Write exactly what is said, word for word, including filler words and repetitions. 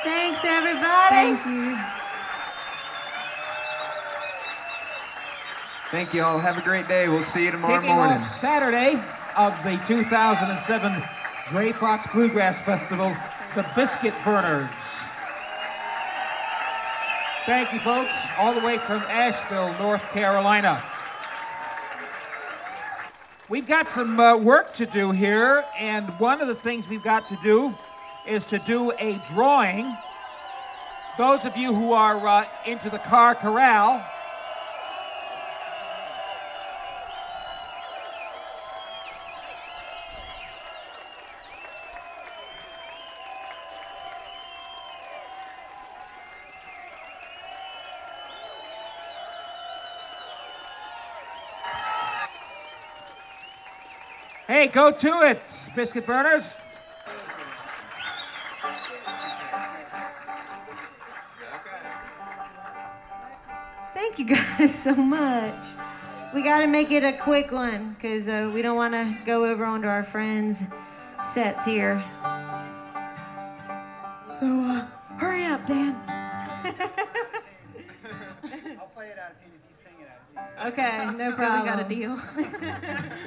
Thanks, everybody. Thank you. Thank you all. Have a great day. We'll see you tomorrow Kicking morning. off Saturday of the two thousand seven Gray Fox Bluegrass Festival, the Biscuit Burners. Thank you, folks, all the way from Asheville, North Carolina. We've got some uh, work to do here, and one of the things we've got to do is to do a drawing. Those of you who are uh, into the car corral, hey, go to it, Biscuit Burners. Thank you guys so much. We got to make it a quick one because uh, we don't want to go over onto our friends' sets here. So, uh, hurry up, Dan. I'll play it out of tune if you sing it out of tune. Okay, no So problem. we got a deal.